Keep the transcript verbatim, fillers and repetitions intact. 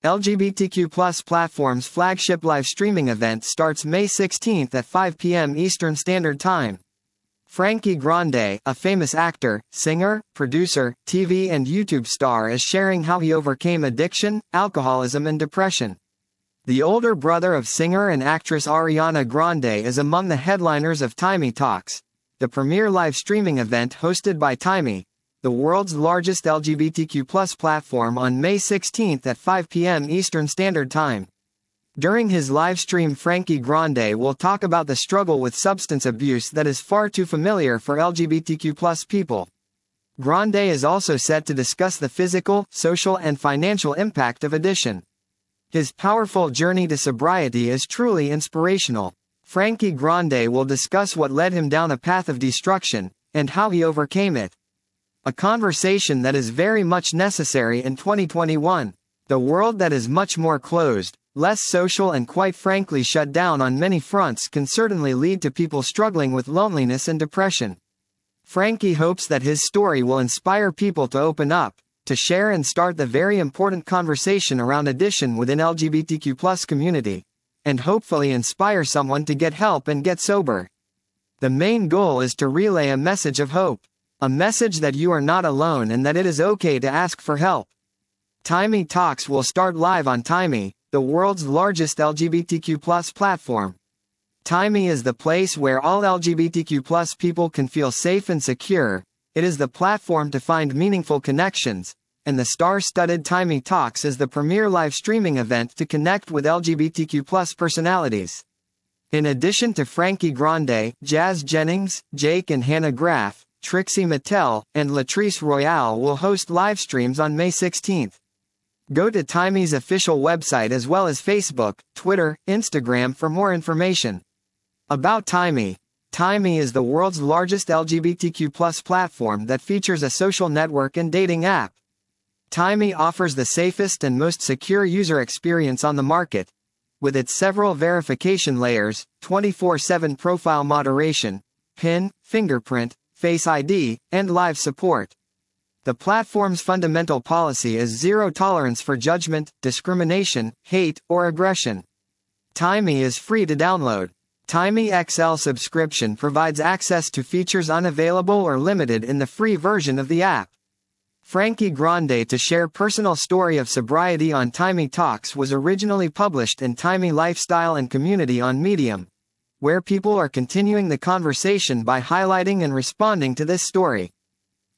L G B T Q plus platform's flagship live streaming event starts May sixteenth at five p m Eastern Standard Time. Frankie Grande, a famous actor, singer, producer, T V and YouTube star, is sharing how he overcame addiction, alcoholism and depression. The older brother of singer and actress Ariana Grande is among the headliners of Timey Talks, the premier live streaming event hosted by Timey, the world's largest L G B T Q plus platform, on May sixteenth at five p m Eastern Standard Time. During his live stream, Frankie Grande will talk about the struggle with substance abuse that is far too familiar for L G B T Q plus people. Grande is also set to discuss the physical, social and financial impact of addiction. His powerful journey to sobriety is truly inspirational. Frankie Grande will discuss what led him down a path of destruction, and how he overcame it. A conversation that is very much necessary in twenty twenty-one. The world that is much more closed, less social and quite frankly shut down on many fronts can certainly lead to people struggling with loneliness and depression. Frankie hopes that his story will inspire people to open up, to share and start the very important conversation around addiction within L G B T Q plus community, and hopefully inspire someone to get help and get sober. The main goal is to relay a message of hope. A message that you are not alone and that it is okay to ask for help. Timey Talks will start live on Timey, the world's largest L G B T Q plus platform. Timey is the place where all L G B T Q plus people can feel safe and secure. It is the platform to find meaningful connections, and the star-studded Timey Talks is the premier live streaming event to connect with L G B T Q plus personalities. In addition to Frankie Grande, Jazz Jennings, Jake and Hannah Graff, Trixie Mattel, and Latrice Royale will host live streams on May sixteenth. Go to Timey's official website as well as Facebook, Twitter, Instagram for more information. About Timey. Timey is the world's largest L G B T Q plus platform that features a social network and dating app. Timey offers the safest and most secure user experience on the market, with its several verification layers, twenty-four seven profile moderation, PIN, fingerprint, Face I D, and live support. The platform's fundamental policy is zero tolerance for judgment, discrimination, hate, or aggression. Timey is free to download. Timey X L subscription provides access to features unavailable or limited in the free version of the app. Frankie Grande to share personal story of sobriety on Timey Talks was originally published in Timey Lifestyle and Community on Medium, where people are continuing the conversation by highlighting and responding to this story.